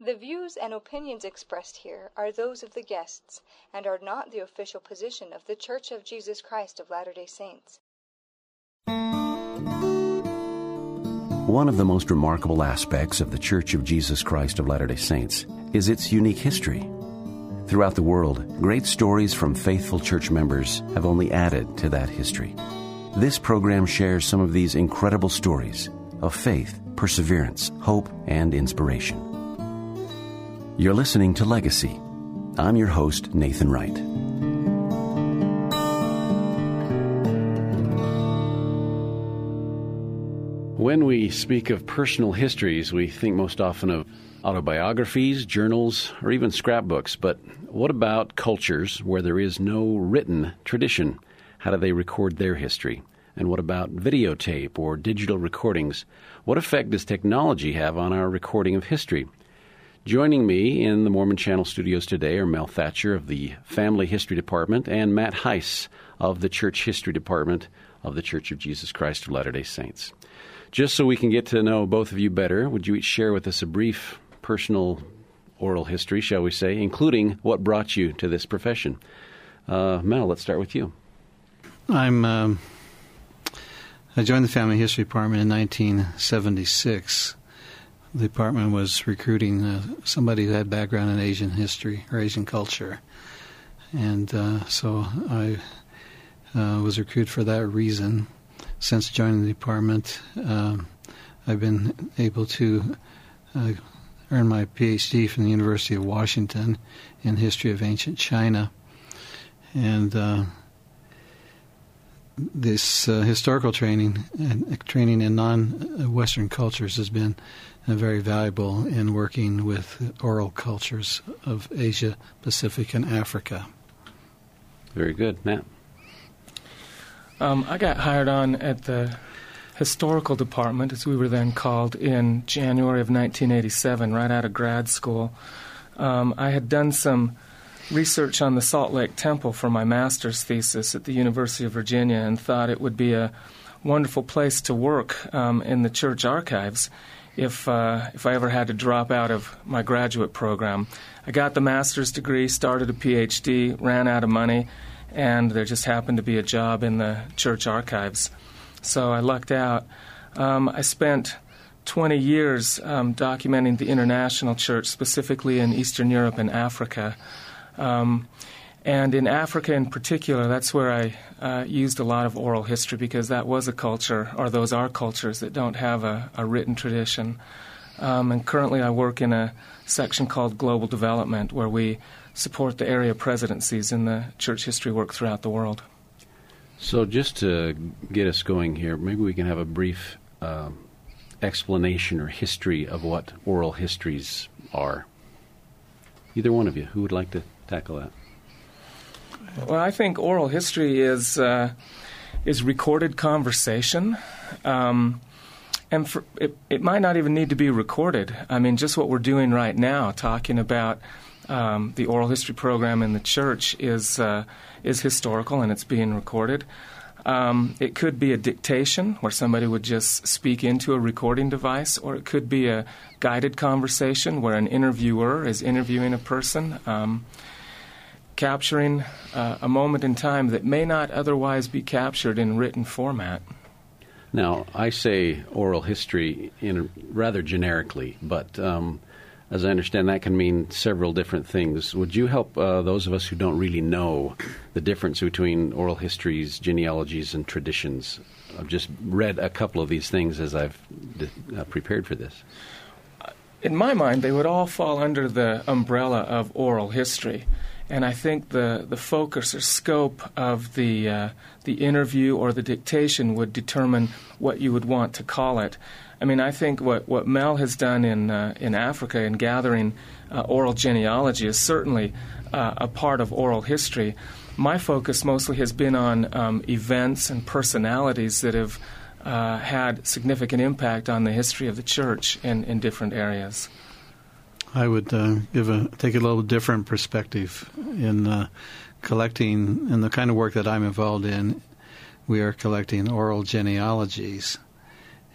The views and opinions expressed here are those of the guests and are not the official position of The Church of Jesus Christ of Latter-day Saints. One of the most remarkable aspects of The Church of Jesus Christ of Latter-day Saints is its unique history. Throughout the world, great stories from faithful church members have only added to that history. This program shares some of these incredible stories of faith, perseverance, hope, and inspiration. You're listening to Legacy. I'm your host, Nathan Wright. When we speak of personal histories, we think most often of autobiographies, journals, or even scrapbooks. But what about cultures where there is no written tradition? How do they record their history? And what about videotape or digital recordings? What effect does technology have on our recording of history? Joining me in the Mormon Channel studios today are Mel Thatcher of the Family History Department and Matt Heiss of the Church History Department of the Church of Jesus Christ of Latter-day Saints. Just so we can get to know both of you better, would you each share with us a brief personal oral history, shall we say, including what brought you to this profession? Mel, let's start with you. I joined the Family History Department in 1976. The department was recruiting somebody who had background in Asian history or Asian culture. And so I was recruited for that reason. Since joining the department, I've been able to earn my PhD from the University of Washington in history of ancient China. And this historical training in non-Western cultures has been very valuable in working with oral cultures of Asia, Pacific, and Africa. Very good. Matt? I got hired on at the historical department, as we were then called, in January of 1987, right out of grad school. I had done some research on the Salt Lake Temple for my master's thesis at the University of Virginia and thought it would be a wonderful place to work in the church archives if I ever had to drop out of my graduate program. I got the master's degree, started a PhD, ran out of money, and there just happened to be a job in the church archives. So I lucked out. I spent 20 years documenting the international church, specifically in Eastern Europe and Africa. And in Africa in particular, that's where I used a lot of oral history because that was a culture, or those are cultures that don't have a written tradition. And currently I work in a section called Global Development, where we support the area presidencies in the church history work throughout the world. So just to get us going here, maybe we can have a brief explanation or history of what oral histories are. Either one of you, who would like to tackle that? Well, I think oral history is recorded conversation. And it might not even need to be recorded. I mean, just what we're doing right now, talking about the oral history program in the church is historical and it's being recorded. It could be a dictation where somebody would just speak into a recording device, or it could be a guided conversation where an interviewer is interviewing a person, capturing a moment in time that may not otherwise be captured in written format. Now, I say oral history rather generically, but as I understand, that can mean several different things. Would you help those of us who don't really know the difference between oral histories, genealogies, and traditions? I've just read a couple of these things as I've prepared for this. In my mind, they would all fall under the umbrella of oral history. And I think the focus or scope of the interview or the dictation would determine what you would want to call it. I mean, I think what Mel has done in Africa in gathering oral genealogy is certainly a part of oral history. My focus mostly has been on events and personalities that have had significant impact on the history of the church in different areas. I would take a little different perspective in collecting, in the kind of work that I'm involved in. We are collecting oral genealogies,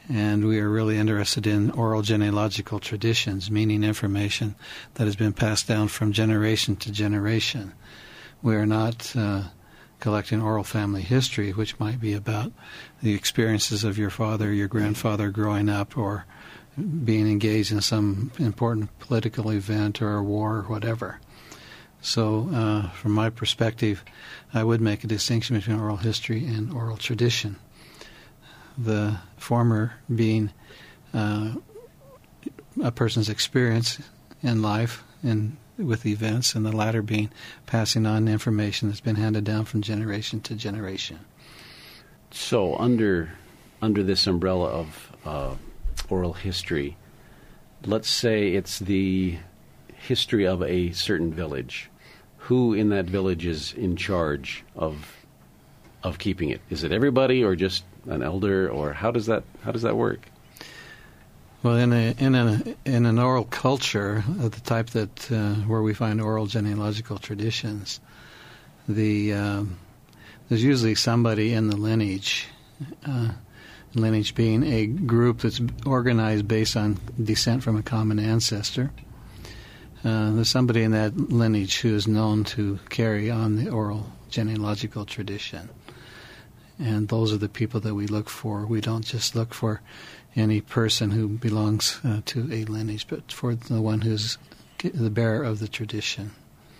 And we are really interested in oral genealogical traditions, meaning information that has been passed down from generation to generation. We are not collecting oral family history, which might be about the experiences of your father, your grandfather growing up, or being engaged in some important political event or a war or whatever. So from my perspective, I would make a distinction between oral history and oral tradition. The former being a person's experience in life and with events, and the latter being passing on information that's been handed down from generation to generation. So under this umbrella of oral history, let's say it's the history of a certain village. Who in that village is in charge of keeping it? Is it everybody, or just an elder, or how does that work? Well, in an oral culture of the type that where we find oral genealogical traditions, there's usually somebody in the lineage. Lineage being a group that's organized based on descent from a common ancestor. There's somebody in that lineage who is known to carry on the oral genealogical tradition. And those are the people that we look for. We don't just look for any person who belongs to a lineage, but for the one who's the bearer of the tradition.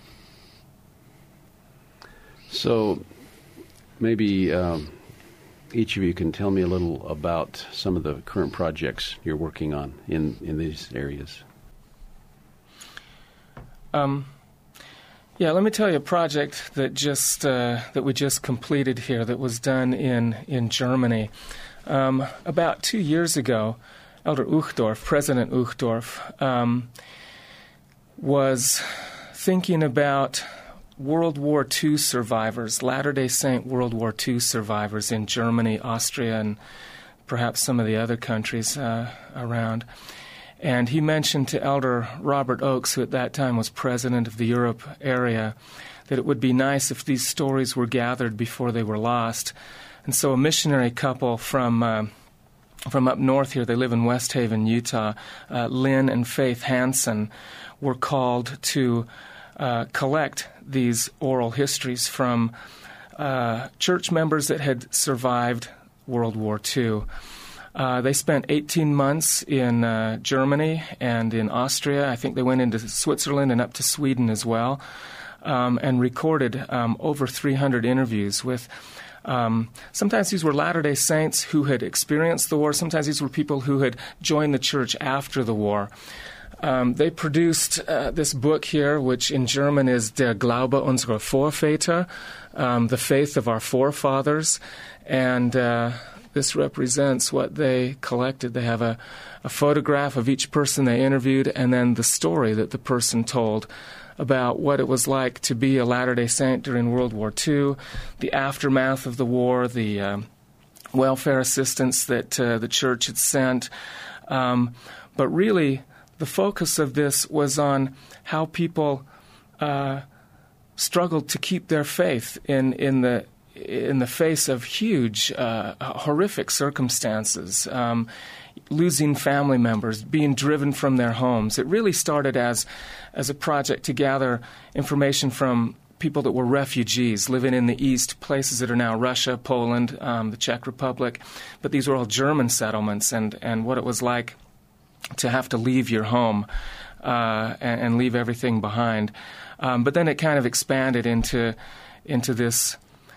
So maybe each of you can tell me a little about some of the current projects you're working on in these areas. Yeah, let me tell you a project that we just completed here that was done in Germany. About 2 years ago, Elder Uchtdorf, President Uchtdorf, was thinking about World War II survivors, Latter-day Saint World War II survivors in Germany, Austria, and perhaps some of the other countries around. And he mentioned to Elder Robert Oakes, who at that time was president of the Europe area, that it would be nice if these stories were gathered before they were lost. And so a missionary couple from up north here, they live in West Haven, Utah, Lynn and Faith Hansen, were called to collect these oral histories from church members that had survived World War II. They spent 18 months in Germany and in Austria. I think they went into Switzerland and up to Sweden as well, and recorded over 300 interviews with sometimes these were Latter-day Saints who had experienced the war. Sometimes these were people who had joined the church after the war. They produced this book here, which in German is Der Glaube unserer Vorväter, the faith of our forefathers, and this represents what they collected. They have a photograph of each person they interviewed, and then the story that the person told about what it was like to be a Latter-day Saint during World War II, the aftermath of the war, the welfare assistance that the church had sent. But really, the focus of this was on how people struggled to keep their faith in the face of huge, horrific circumstances, losing family members, being driven from their homes. It really started as a project to gather information from people that were refugees living in the East, places that are now Russia, Poland, the Czech Republic. But these were all German settlements, and what it was like to have to leave your home and leave everything behind. But then it kind of expanded into this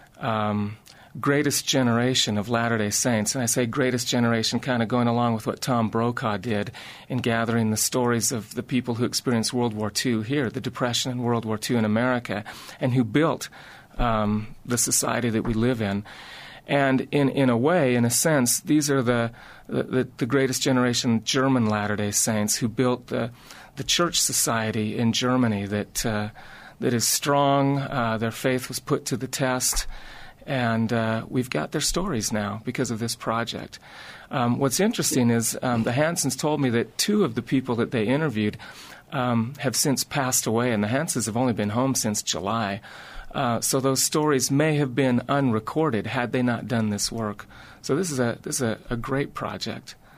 greatest generation of Latter-day Saints. And I say greatest generation kind of going along with what Tom Brokaw did in gathering the stories of the people who experienced World War II here, the Depression and World War II in America, and who built the society that we live in. And in a way, in a sense, these are the greatest generation German Latter-day Saints who built the church society in Germany that is strong. Their faith was put to the test. And we've got their stories now because of this project. What's interesting is the Hansens told me that 2 of the people that they interviewed have since passed away, and the Hansens have only been home since July. So those stories may have been unrecorded had they not done this work. So this is a great project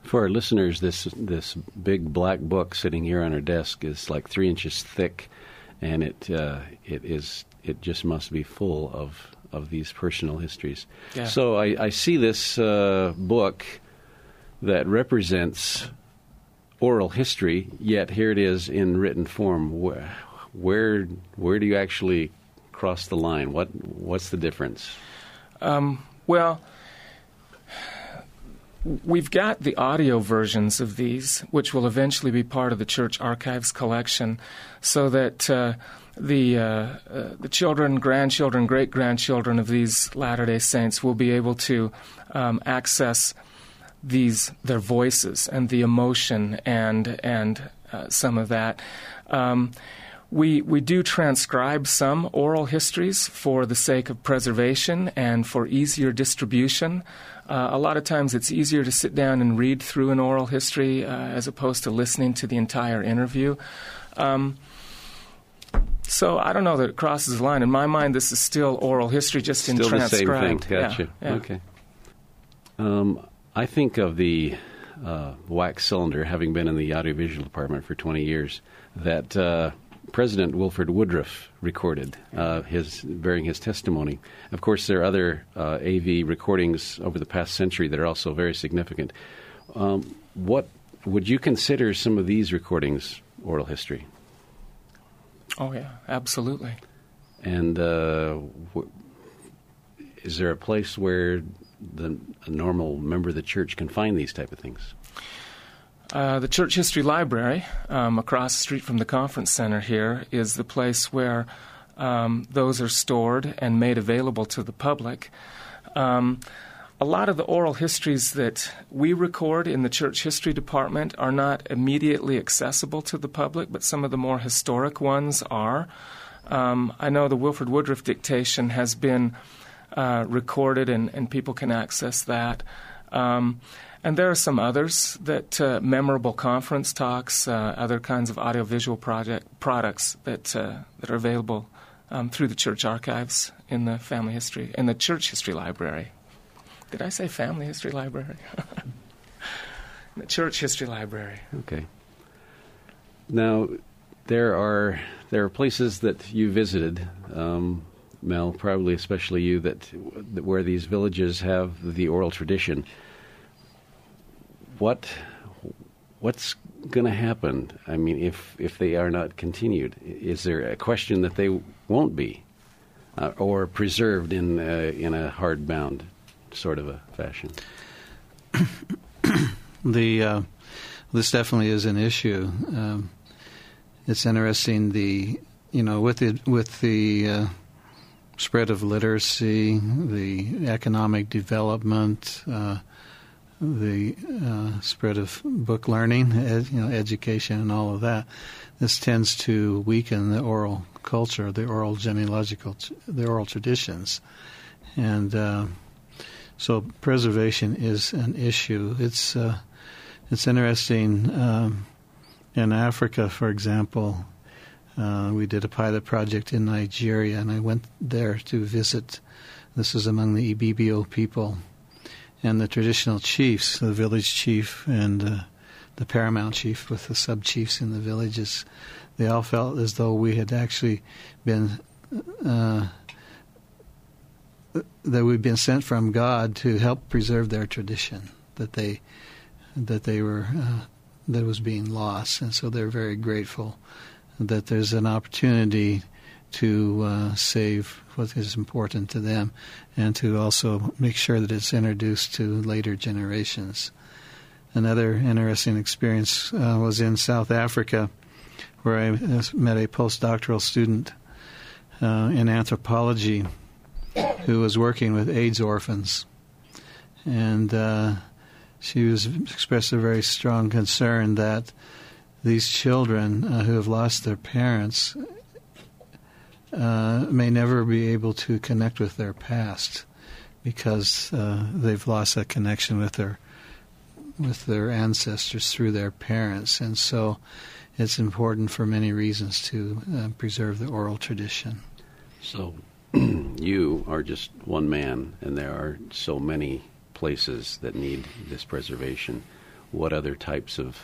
For our listeners, this big black book sitting here on our desk is like 3 inches thick, and it just must be full of these personal histories. Yeah. So I see this book that represents oral history, yet here it is in written form. Where do you actually cross the line? What's the difference? Well, we've got the audio versions of these, which will eventually be part of the Church Archives collection, so that the children, grandchildren, great-grandchildren of these Latter-day Saints will be able to access their voices and the emotion and some of that. We do transcribe some oral histories for the sake of preservation and for easier distribution. A lot of times it's easier to sit down and read through an oral history as opposed to listening to the entire interview. So I don't know that it crosses the line. In my mind, this is still oral history, just in transcribed. Still the same thing. Gotcha. Yeah. Okay. I think of the wax cylinder, having been in the audiovisual department for 20 years, that President Wilford Woodruff recorded bearing his testimony. Of course, there are other AV recordings over the past century that are also very significant. What would you consider some of these recordings oral history? Oh, yeah, absolutely. And is there a place where a normal member of the church can find these type of things? The Church History Library, across the street from the conference center here, is the place where those are stored and made available to the public. A lot of the oral histories that we record in the Church History Department are not immediately accessible to the public, but some of the more historic ones are. I know the Wilford Woodruff dictation has been recorded, and people can access that. And there are some others that memorable conference talks, other kinds of audiovisual products that are available through the church archives in the in the Church History Library. Did I say Family History Library? The Church History Library. Okay. Now, there are places that you visited, Mel, probably especially you, that where these villages have the oral tradition. What's going to happen? I mean, if they are not continued, is there a question that they won't be, or preserved in a hardbound sort of a fashion? This definitely is an issue. It's interesting. With the spread of literacy, the economic development, the spread of book learning, education, and all of that, this tends to weaken the oral culture, the oral traditions, and so preservation is an issue. It's interesting. In Africa, for example, we did a pilot project in Nigeria, and I went there to visit. This was among the Ibibio people. And the traditional chiefs, the village chief and the paramount chief with the sub-chiefs in the villages, they all felt as though we had actually been, that we'd been sent from God to help preserve their tradition, that was being lost. And so they're very grateful that there's an opportunity to save what is important to them and to also make sure that it's introduced to later generations. Another interesting experience was in South Africa, where I met a postdoctoral student in anthropology who was working with AIDS orphans. And she expressed a very strong concern that these children who have lost their parents may never be able to connect with their past because they've lost that connection with their ancestors through their parents. And so it's important for many reasons to preserve the oral tradition. So you are just one man, and there are so many places that need this preservation. what other types of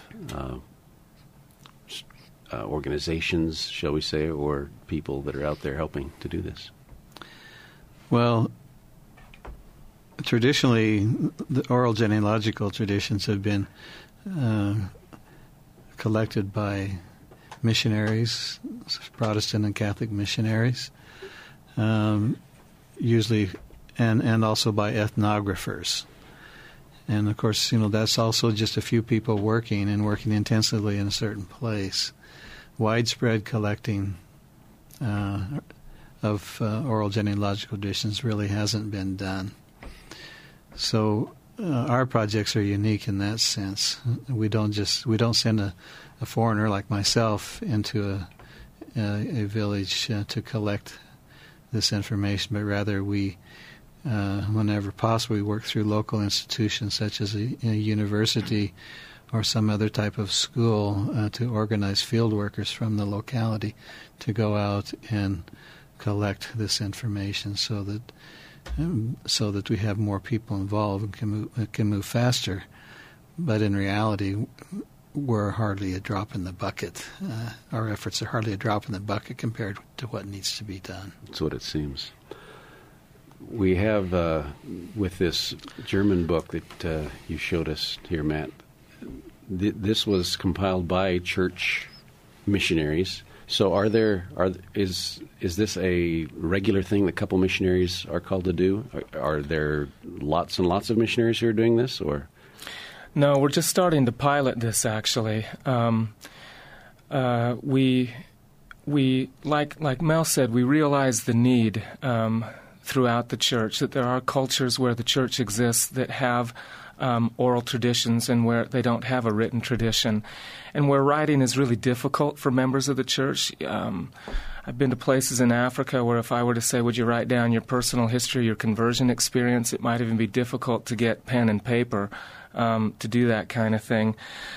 organizations, shall we say, or people that are out there helping to do this? Well, traditionally, the oral genealogical traditions have been collected by missionaries, Protestant and Catholic missionaries, usually, and also by ethnographers. And of course, that's also just a few people working intensively in a certain place. Widespread collecting of oral genealogical traditions really hasn't been done. So our projects are unique in that sense. We don't send a foreigner like myself into a village to collect this information, but rather we, whenever possible, we work through local institutions such as a university or some other type of school to organize field workers from the locality to go out and collect this information so that we have more people involved and can move faster. But in reality, we're hardly a drop in the bucket. Our efforts are hardly a drop in the bucket compared to what needs to be done. That's what it seems. We have, with this German book that you showed us here, Matt, this was compiled by church missionaries. So is this a regular thing that couple missionaries are called to do? Are there lots and lots of missionaries who are doing this, or? No, we're just starting to pilot this, actually. We like Mel said, we realize the need throughout the church, that there are cultures where the church exists that have oral traditions and where they don't have a written tradition, and where writing is really difficult for members of the church. I've been to places in Africa where if I were to say, would you write down your personal history, your conversion experience, it might even be difficult to get pen and paper to do that kind of thing.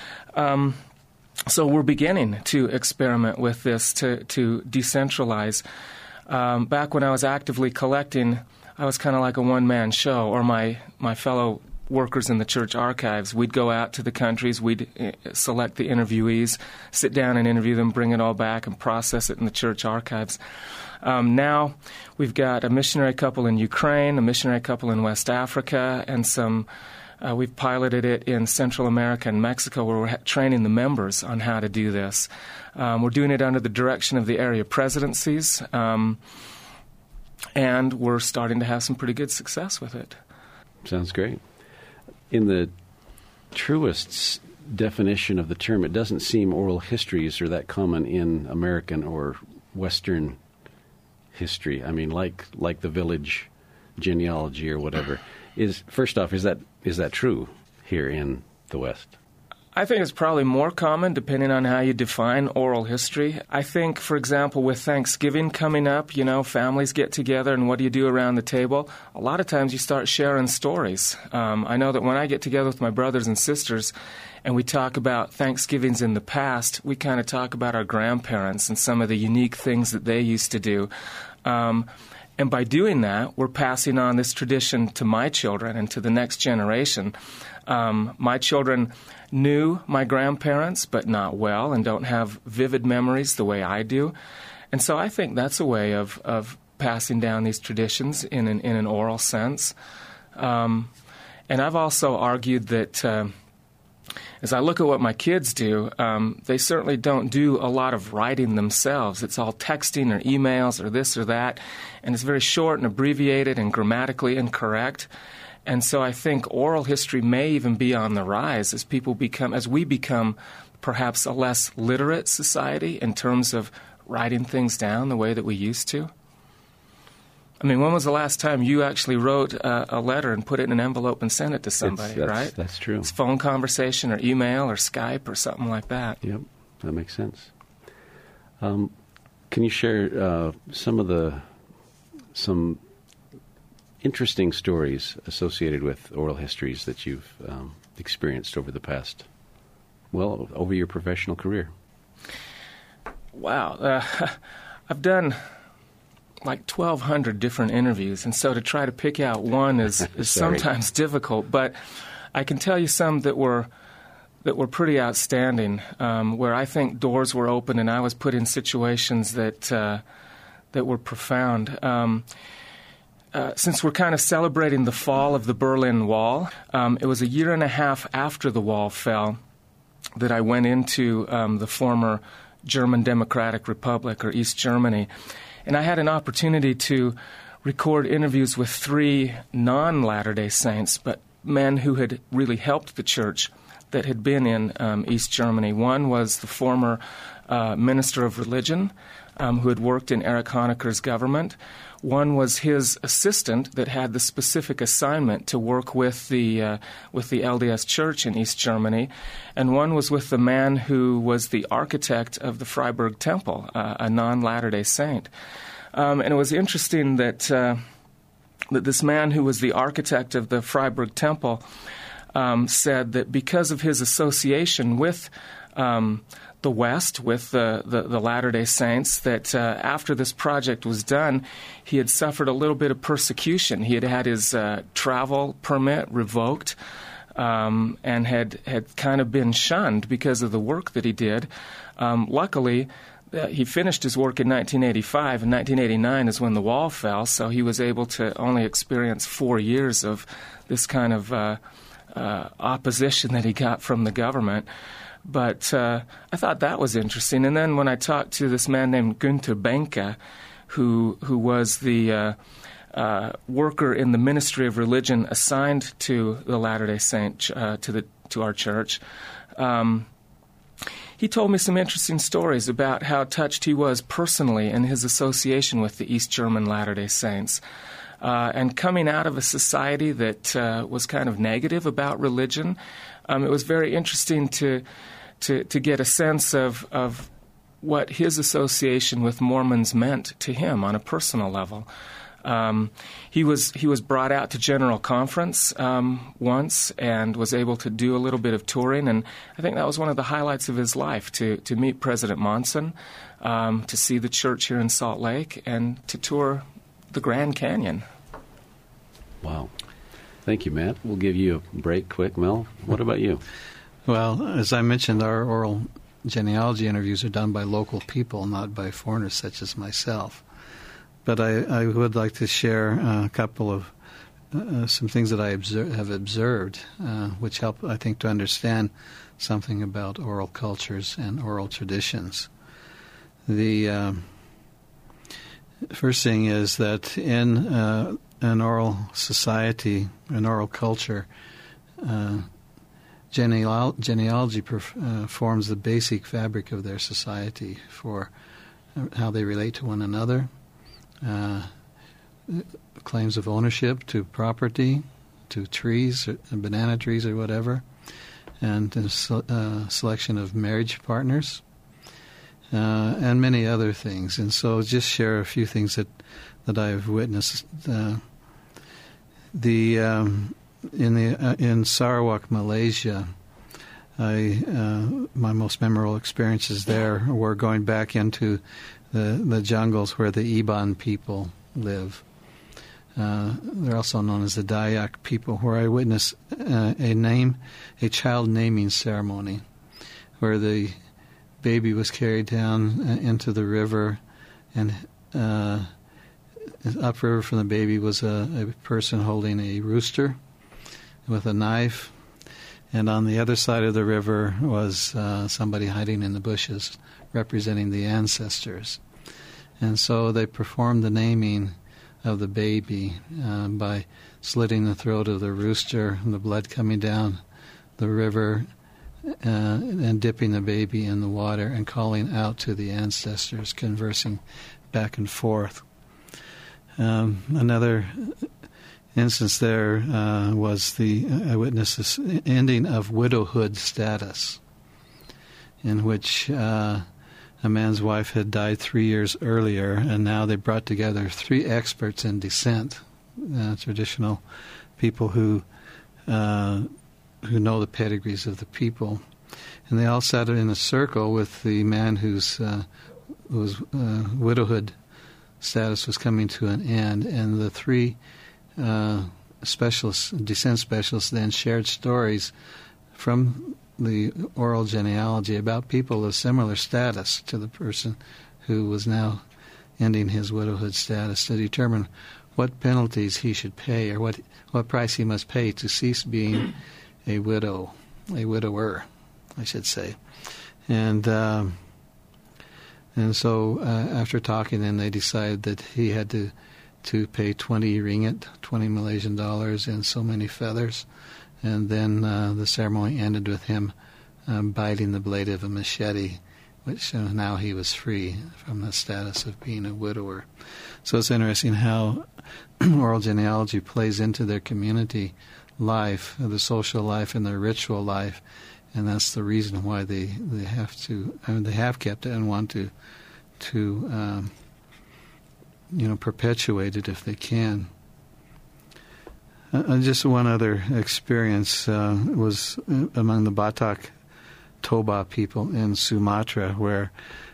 So we're beginning to experiment with this to decentralize. Back when I was actively collecting, I was kind of like a one-man show, or my fellow workers in the church archives. We'd go out to the countries, we'd select the interviewees, sit down and interview them, bring it all back and process it in the church archives. Now we've got a missionary couple in Ukraine, a missionary couple in West Africa, and we've piloted it in Central America and Mexico, where we're training the members on how to do this. We're doing it under the direction of the area presidencies, and we're starting to have some pretty good success with it. Sounds great. In the truest definition of the term, it doesn't seem oral histories are that common in American or Western history. I mean, like the village genealogy or whatever. First off, is that true here in the West? I think it's probably more common depending on how you define oral history. I think, for example, with Thanksgiving coming up, families get together, and what do you do around the table? A lot of times you start sharing stories. I know that when I get together with my brothers and sisters and we talk about Thanksgivings in the past, we kind of talk about our grandparents and some of the unique things that they used to do. And by doing that, we're passing on this tradition to my children and to the next generation. My children knew my grandparents, but not well, and don't have vivid memories the way I do. And so I think that's a way of passing down these traditions in an oral sense. And I've also argued that as I look at what my kids do, they certainly don't do a lot of writing themselves. It's all texting or emails or this or that, and it's very short and abbreviated and grammatically incorrect. And so I think oral history may even be on the rise as we become perhaps a less literate society in terms of writing things down the way that we used to. I mean, when was the last time you actually wrote a letter and put it in an envelope and sent it to somebody, right? That's true. It's phone conversation or email or Skype or something like that. Yep, that makes sense. Can you share some interesting stories associated with oral histories that you've experienced over the past, over your professional career? Wow. I've done like 1,200 different interviews, and so to try to pick out one is sometimes difficult. But I can tell you some that were that were pretty outstanding, where I think doors were open and I was put in situations that were profound. Since we're kind of celebrating the fall of the Berlin Wall, it was a year and a half after the wall fell that I went into the former German Democratic Republic, or East Germany, and I had an opportunity to record interviews with 3 non-Latter-day Saints, but men who had really helped the church that had been in East Germany. One was the former minister of religion who had worked in Erich Honecker's government. One was his assistant that had the specific assignment to work with the LDS Church in East Germany, and one was with the man who was the architect of the Freiburg Temple, a non-Latter-day Saint. And it was interesting that this man who was the architect of the Freiburg Temple said that because of his association with the West, with the Latter-day Saints, that after this project was done, he had suffered a little bit of persecution. He had had his travel permit revoked and had kind of been shunned because of the work that he did. Luckily, he finished his work in 1985, and 1989 is when the wall fell, so he was able to only experience 4 years of this kind of opposition that he got from the government. But I thought that was interesting. And then when I talked to this man named Günther Benke, who was the worker in the Ministry of Religion assigned to the Latter-day Saint, to our church, he told me some interesting stories about how touched he was personally in his association with the East German Latter-day Saints. And coming out of a society that was kind of negative about religion, it was very interesting to get a sense of what his association with Mormons meant to him on a personal level. He was brought out to General Conference once and was able to do a little bit of touring, and I think that was one of the highlights of his life, to meet President Monson, to see the church here in Salt Lake, and to tour the Grand Canyon. Wow. Thank you, Matt. We'll give you a break quick. Mel, what about you? Well, as I mentioned, our oral genealogy interviews are done by local people, not by foreigners such as myself. But I would like to share a couple of some things that I have observed, which help, I think, to understand something about oral cultures and oral traditions. The first thing is that in an oral society, an oral culture, genealogy forms the basic fabric of their society for how they relate to one another, claims of ownership to property, to trees, or banana trees or whatever, and selection of marriage partners, and many other things. And so just share a few things that I've witnessed. In Sarawak, Malaysia, my most memorable experiences there were going back into the jungles where the Iban people live. They're also known as the Dayak people, where I witnessed a child naming ceremony, where the baby was carried down into the river, and upriver from the baby was a person holding a rooster with a knife, and on the other side of the river was somebody hiding in the bushes representing the ancestors. And so they performed the naming of the baby by slitting the throat of the rooster, and the blood coming down the river, and dipping the baby in the water and calling out to the ancestors, conversing back and forth. Another instance there was I witnessed this ending of widowhood status, in which a man's wife had died 3 years earlier, and now they brought together 3 experts in descent, traditional people who know the pedigrees of the people, and they all sat in a circle with the man whose widowhood status was coming to an end, and the 3 descent specialists then shared stories from the oral genealogy about people of similar status to the person who was now ending his widowhood status, to determine what penalties he should pay, or what price he must pay to cease being a widower, I should say. And so after talking, then they decided that he had to pay 20 ringgit, 20 Malaysian dollars, and so many feathers. And then the ceremony ended with him biting the blade of a machete, which now he was free from the status of being a widower. So it's interesting how oral genealogy plays into their community life, the social life, and their ritual life, and that's the reason why they have kept it and want to perpetuate it if they can. Just one other experience was among the Batak Toba people in Sumatra, where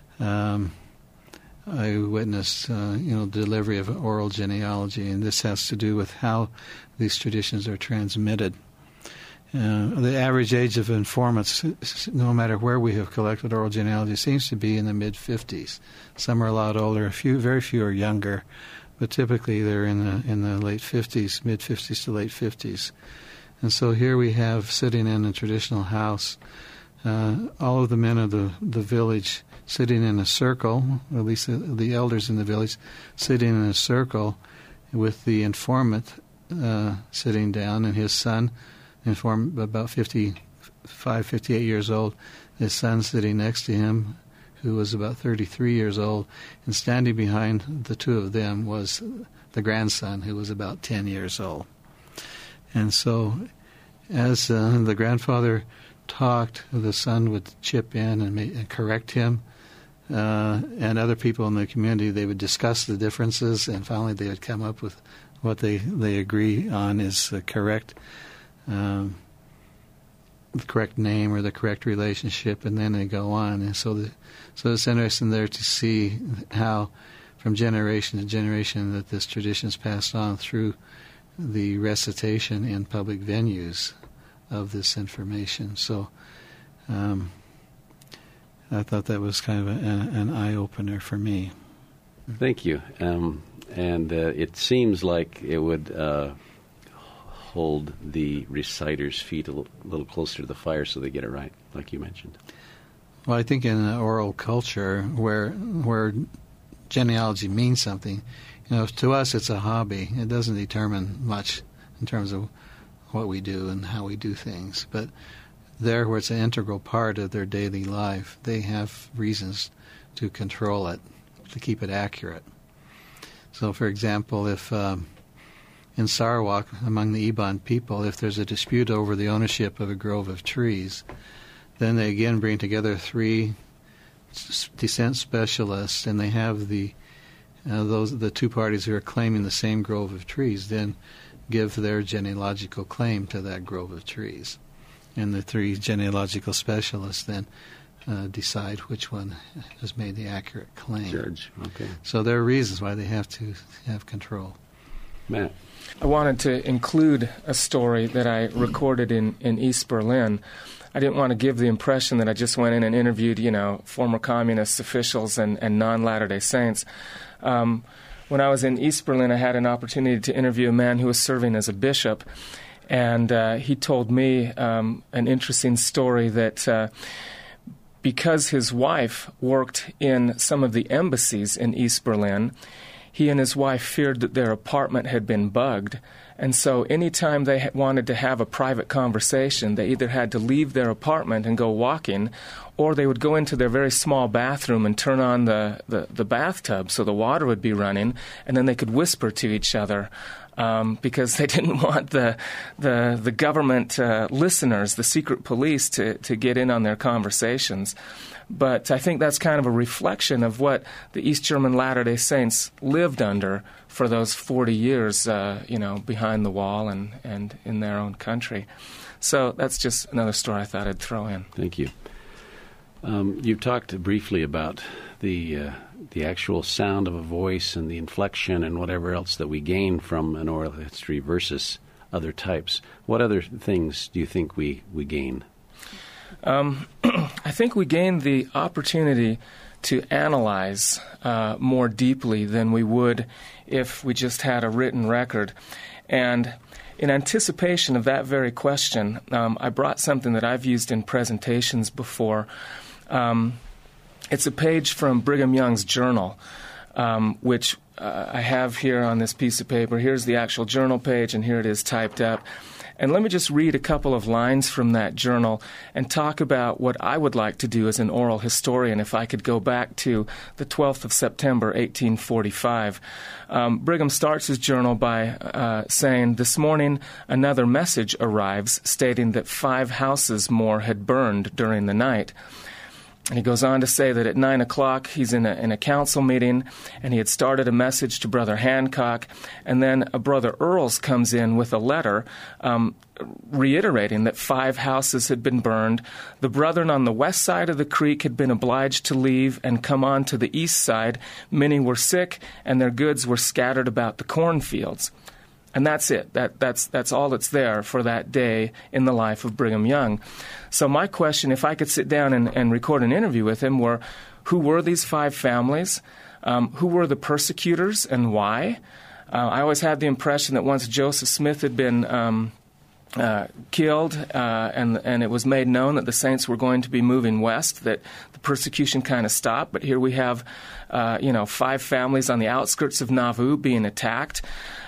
I witnessed delivery of oral genealogy, and this has to do with how these traditions are transmitted. The average age of informants, no matter where we have collected oral genealogy, seems to be in the mid-50s. Some are a lot older, very few are younger, but typically they're in the late 50s, mid-50s to late 50s. And so here we have, sitting in a traditional house, all of the men of the village sitting in a circle, or at least the elders in the village sitting in a circle, with the informant sitting down, and his son, informant about 55, 58 years old, his son sitting next to him, who was about 33 years old, and standing behind the two of them was the grandson, who was about 10 years old. And so as the grandfather talked, the son would chip in and correct him, and other people in the community, they would discuss the differences, and finally they would come up with what they agree on is the correct name or the correct relationship, and then they go on. And so it's interesting there to see how from generation to generation that this tradition is passed on through the recitation in public venues of this information. So I thought that was kind of an eye-opener for me. Thank you. And it seems like it would hold the reciter's feet a little closer to the fire so they get it right, like you mentioned. Well, I think in an oral culture where genealogy means something, to us it's a hobby. It doesn't determine much in terms of what we do and how we do things. But there, where it's an integral part of their daily life, they have reasons to control it, to keep it accurate. So, for example, if in Sarawak, among the Iban people, if there's a dispute over the ownership of a grove of trees, then they again bring together 3 descent specialists, and they have the two parties who are claiming the same grove of trees then give their genealogical claim to that grove of trees. And the 3 genealogical specialists then decide which one has made the accurate claim. Judge, okay. So there are reasons why they have to have control. Matt. I wanted to include a story that I recorded in East Berlin. I didn't want to give the impression that I just went in and interviewed, former communist officials and non-Latter-day Saints. When I was in East Berlin, I had an opportunity to interview a man who was serving as a bishop, and he told me an interesting story that because his wife worked in some of the embassies in East Berlin, he and his wife feared that their apartment had been bugged, and so anytime they wanted to have a private conversation, they either had to leave their apartment and go walking, or they would go into their very small bathroom and turn on the bathtub so the water would be running, and then they could whisper to each other because they didn't want the government listeners, the secret police, to get in on their conversations. But I think that's kind of a reflection of what the East German Latter-day Saints lived under for those 40 years, behind the wall and in their own country. So that's just another story I thought I'd throw in. Thank you. You've talked briefly about the actual sound of a voice and the inflection and whatever else that we gain from an oral history versus other types. What other things do you think we gain? I think we gained the opportunity to analyze more deeply than we would if we just had a written record. And in anticipation of that very question, I brought something that I've used in presentations before. It's a page from Brigham Young's journal, which I have here on this piece of paper. Here's the actual journal page, and here it is typed up. And let me just read a couple of lines from that journal and talk about what I would like to do as an oral historian if I could go back to the 12th of September, 1845. Brigham starts his journal by saying, "This morning another message arrives stating that 5 houses more had burned during the night." And he goes on to say that at 9 o'clock he's in a council meeting, and he had started a message to Brother Hancock, and then a Brother Earls comes in with a letter reiterating that 5 houses had been burned. The brethren on the west side of the creek had been obliged to leave and come on to the east side. Many were sick, and their goods were scattered about the cornfields. And that's it. That's all that's there for that day in the life of Brigham Young. So my question, if I could sit down and record an interview with him, were who were these 5 families? Who were the persecutors and why? I always had the impression that once Joseph Smith had been killed and it was made known that the saints were going to be moving west, that the persecution kind of stopped. But here we have 5 families on the outskirts of Nauvoo being attacked.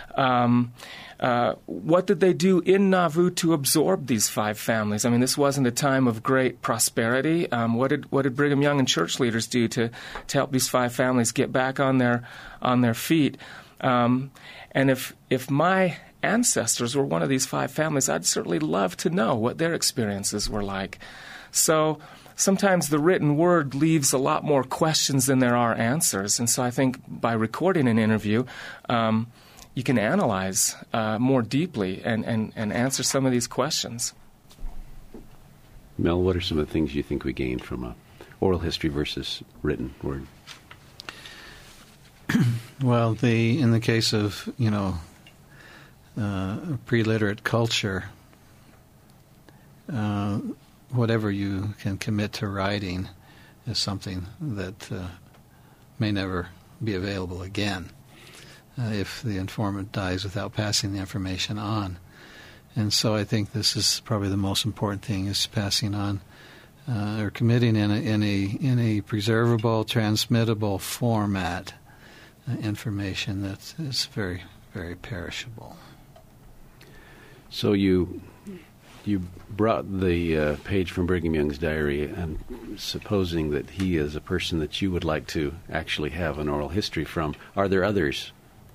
What did they do in Nauvoo to absorb these 5 families? I mean, this wasn't a time of great prosperity. What did Brigham Young and church leaders do to help these 5 families get back on their feet? And if my ancestors were one of these 5 families, I'd certainly love to know what their experiences were like. So sometimes the written word leaves a lot more questions than there are answers. And so I think by recording an interview, you can analyze more deeply and answer some of these questions. Mel, what are some of the things you think we gained from oral history versus written word? Well, in the case of pre-literate culture, whatever you can commit to writing is something that may never be available again. If the informant dies without passing the information on. And so I think this is probably the most important thing, is passing on or committing in a preservable, transmittable format information that is very, very perishable. So you brought the page from Brigham Young's diary, and supposing that he is a person that you would like to actually have an oral history from, are there others?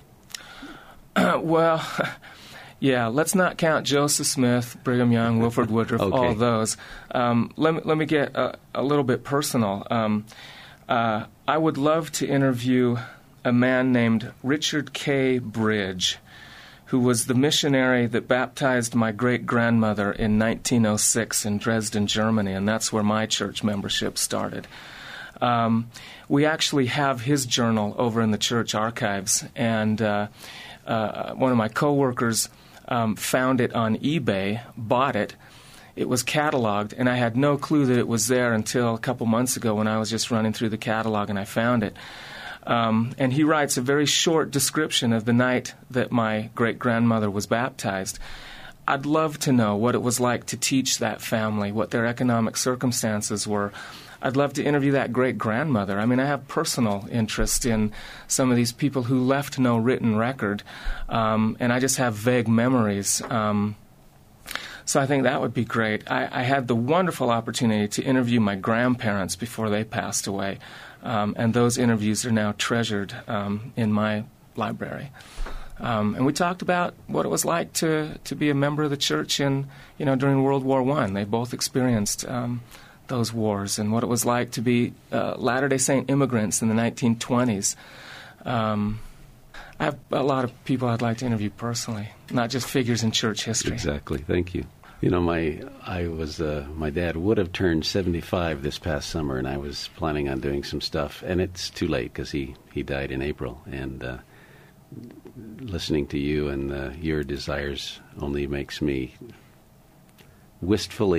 Well, yeah, let's not count Joseph Smith, Brigham Young, Wilford Woodruff, okay. All those. Let me get a little bit personal. I would love to interview a man named Richard K. Bridge, who was the missionary that baptized my great-grandmother in 1906 in Dresden, Germany, and that's where my church membership started. We actually have his journal over in the church archives, and one of my coworkers found it on eBay, bought it. It was cataloged, and I had no clue that it was there until a couple months ago when I was just running through the catalog and I found it. And he writes a very short description of the night that my great-grandmother was baptized. I'd love to know what it was like to teach that family, what their economic circumstances were. I'd love to interview that great-grandmother. I mean, I have personal interest in some of these people who left no written record, and I just have vague memories. So I think that would be great. I had the wonderful opportunity to interview my grandparents before they passed away, and those interviews are now treasured in my library. And we talked about what it was like to be a member of the church during World War I. They both experienced those wars, and what it was like to be Latter-day Saint immigrants in the 1920s. I have a lot of people I'd like to interview personally, not just figures in church history. Exactly. Thank you. My dad would have turned 75 this past summer, and I was planning on doing some stuff, and it's too late because he died in April. And listening to you and your desires only makes me wistfully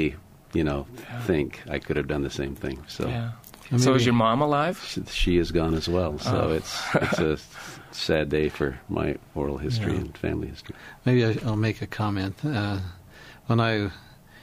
think I could have done the same thing. So, So is your mom alive? She is gone as well. So it's a sad day for my oral history and family history. Maybe I'll make a comment. When I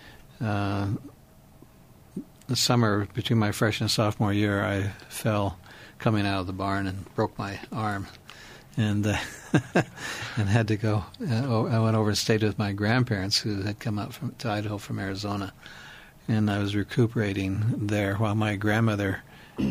the summer between my freshman and sophomore year, I fell coming out of the barn and broke my arm, and and had to go. I went over and stayed with my grandparents, who had come out to Idaho from Arizona, and I was recuperating there while my grandmother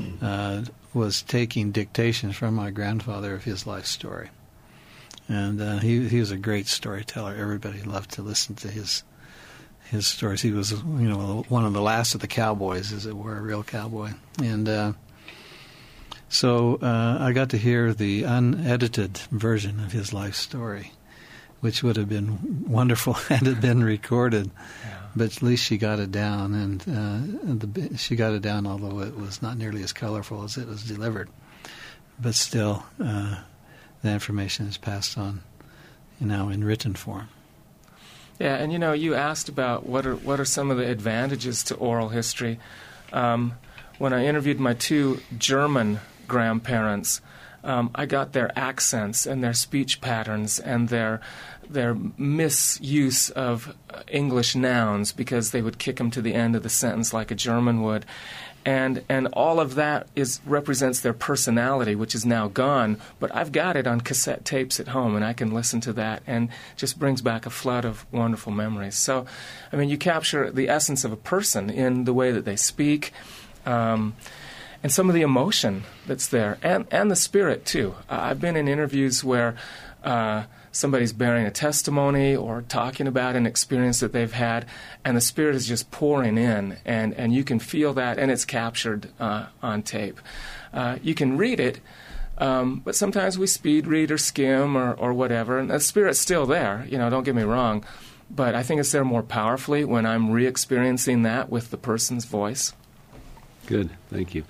was taking dictations from my grandfather of his life story. And he was a great storyteller. Everybody loved to listen to his stories. He was, one of the last of the cowboys, as it were, a real cowboy. And so I got to hear the unedited version of his life story, which would have been wonderful had it been recorded. Yeah. But at least she got it down, and she got it down, although it was not nearly as colorful as it was delivered. But still, the information is passed on, in written form. Yeah, and you asked about what are some of the advantages to oral history. When I interviewed my two German grandparents, I got their accents and their speech patterns and their misuse of English nouns, because they would kick them to the end of the sentence like a German would. And all of that represents their personality, which is now gone, but I've got it on cassette tapes at home, and I can listen to that, and just brings back a flood of wonderful memories. So, you capture the essence of a person in the way that they speak, and some of the emotion that's there, and the spirit, too. I've been in interviews where somebody's bearing a testimony or talking about an experience that they've had, and the spirit is just pouring in, and you can feel that, and it's captured on tape. You can read it, but sometimes we speed read or skim or whatever, and the spirit's still there, don't get me wrong, but I think it's there more powerfully when I'm re-experiencing that with the person's voice. Good, thank you.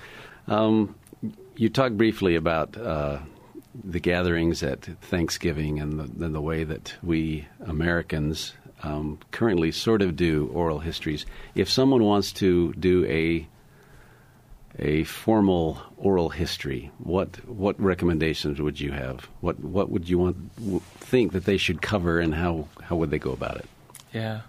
You talked briefly about the gatherings at Thanksgiving and the way that we Americans currently sort of do oral histories. If someone wants to do a formal oral history, what recommendations would you have? What would you think that they should cover, and how would they go about it? Yeah.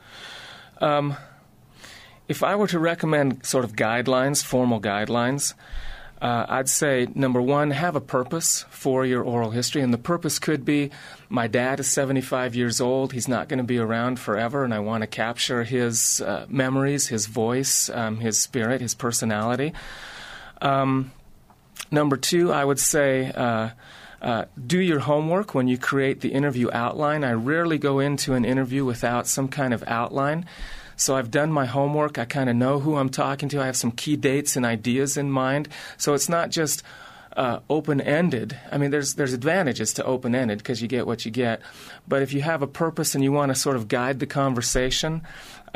If I were to recommend sort of guidelines, formal guidelines, I'd say, number one, have a purpose for your oral history. And the purpose could be, my dad is 75 years old. He's not going to be around forever, and I want to capture his memories, his voice, his spirit, his personality. Number two, I would say, do your homework when you create the interview outline. I rarely go into an interview without some kind of outline. So I've done my homework. I kind of know who I'm talking to. I have some key dates and ideas in mind. So it's not just open-ended. There's advantages to open-ended because you get what you get. But if you have a purpose and you want to sort of guide the conversation,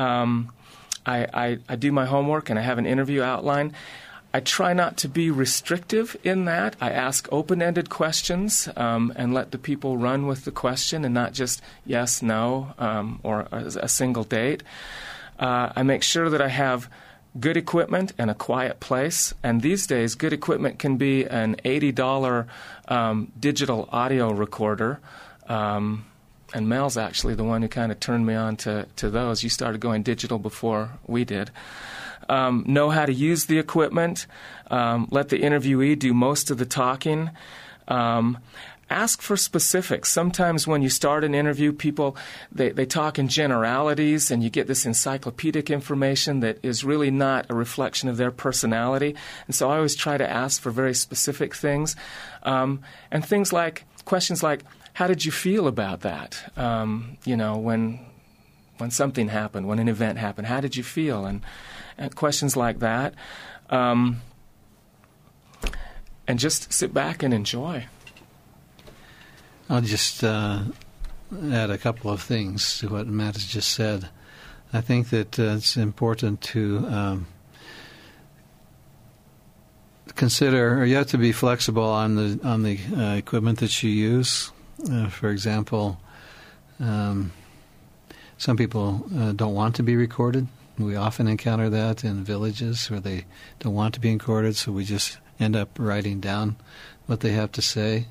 I do my homework and I have an interview outline. I try not to be restrictive in that. I ask open-ended questions and let the people run with the question and not just yes, no, or a single date. I make sure that I have good equipment and a quiet place. And these days, good equipment can be an $80 digital audio recorder. And Mel's actually the one who kind of turned me on to those. You started going digital before we did. Know how to use the equipment. Let the interviewee do most of the talking. Ask for specifics. Sometimes when you start an interview, people, they talk in generalities, and you get this encyclopedic information that is really not a reflection of their personality. And so I always try to ask for very specific things. And things like, questions like, how did you feel about that? When something happened, when an event happened, how did you feel? And questions like that. And just sit back and enjoy. I'll just add a couple of things to what Matt has just said. I think that it's important to consider, or you have to be flexible on the equipment that you use. For example, some people don't want to be recorded, We often encounter that in villages where they don't want to be recorded, so we just end up writing down what they have to say.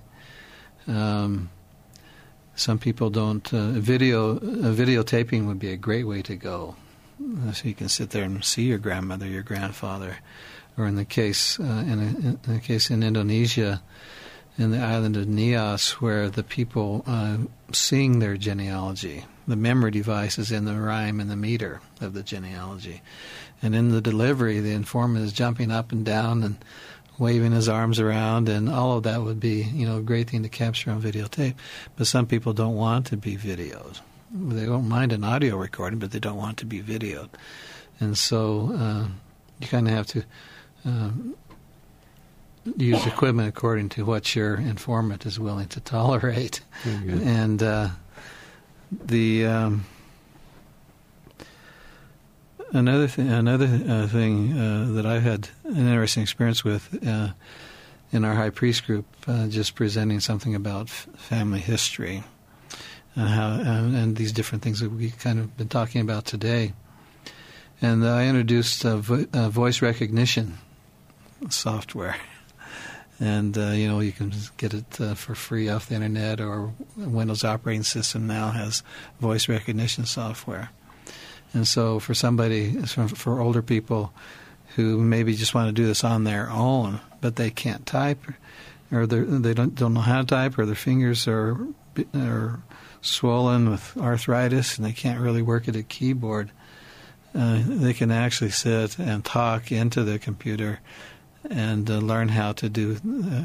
Some people don't. Videotaping would be a great way to go, so you can sit there and see your grandmother, your grandfather, or in the case in Indonesia, in the island of Nias, where the people sing their genealogy. The memory device is in the rhyme and the meter of the genealogy, and in the delivery, the informant is jumping up and down and waving his arms around, and all of that would be, a great thing to capture on videotape. But some people don't want to be videoed. They don't mind an audio recording, but they don't want to be videoed. And so you kind of have to use equipment according to what your informant is willing to tolerate. And Another thing that I had an interesting experience with in our high priest group, just presenting something about family history and how and these different things that we kind of been talking about today. And I introduced voice recognition software, and you can get it for free off the internet, or Windows operating system now has voice recognition software. And so for for older people who maybe just want to do this on their own, but they can't type, or they don't know how to type, or their fingers are swollen with arthritis and they can't really work at a keyboard, they can actually sit and talk into the computer and learn how to do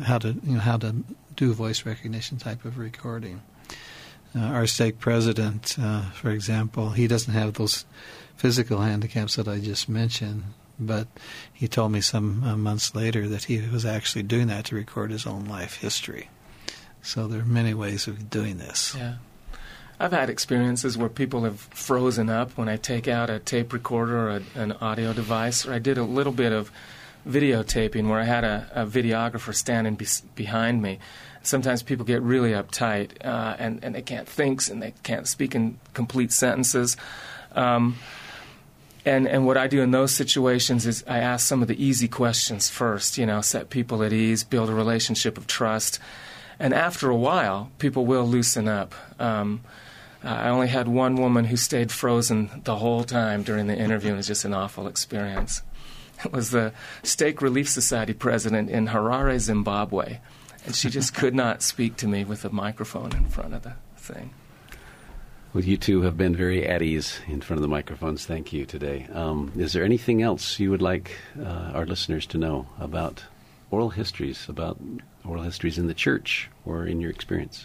voice recognition type of recording. Our stake president, for example, he doesn't have those physical handicaps that I just mentioned, but he told me some months later that he was actually doing that to record his own life history. So there are many ways of doing this. Yeah. I've had experiences where people have frozen up when I take out a tape recorder or an audio device, or I did a little bit of videotaping where I had a videographer standing behind me. Sometimes people get really uptight and they can't think and they can't speak in complete sentences. And what I do in those situations is I ask some of the easy questions first, set people at ease, build a relationship of trust. And after a while, people will loosen up. I only had one woman who stayed frozen the whole time during the interview. It was just an awful experience. It was the Stake Relief Society president in Harare, Zimbabwe. And she just could not speak to me with a microphone in front of the thing. Well, you two have been very at ease in front of the microphones. Thank you today. Is there anything else you would like our listeners to know about oral histories in the church or in your experience?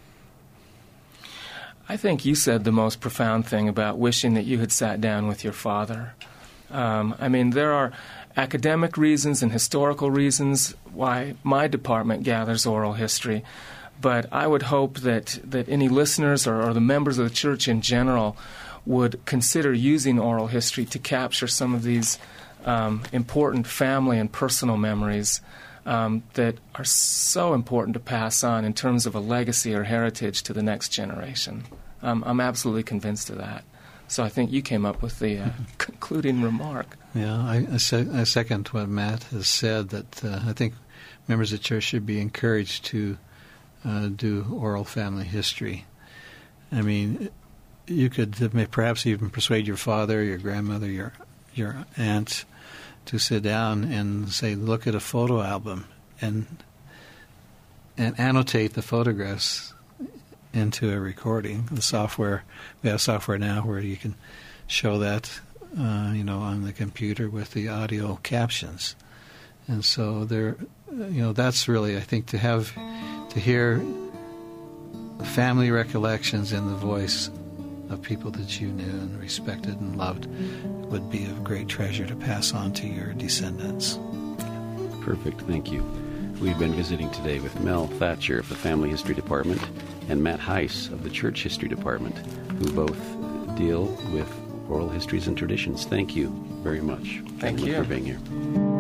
I think you said the most profound thing about wishing that you had sat down with your father. There are academic reasons and historical reasons why my department gathers oral history, but I would hope that any listeners or the members of the church in general would consider using oral history to capture some of these important family and personal memories that are so important to pass on in terms of a legacy or heritage to the next generation. I'm absolutely convinced of that. So I think you came up with the concluding remark. Yeah, I second what Matt has said, that I think members of the church should be encouraged to do oral family history. I mean, you could perhaps even persuade your father, your grandmother, your aunt to sit down and say, look at a photo album and annotate the photographs into a recording. The software, we have software now where you can show that, on the computer with the audio captions. And so that's really, I think, to hear family recollections in the voice of people that you knew and respected and loved would be a great treasure to pass on to your descendants. Perfect. Thank you. We've been visiting today with Mel Thatcher of the Family History Department and Matt Heiss of the Church History Department, who both deal with oral histories and traditions. Thank you very much. Thank you for being here.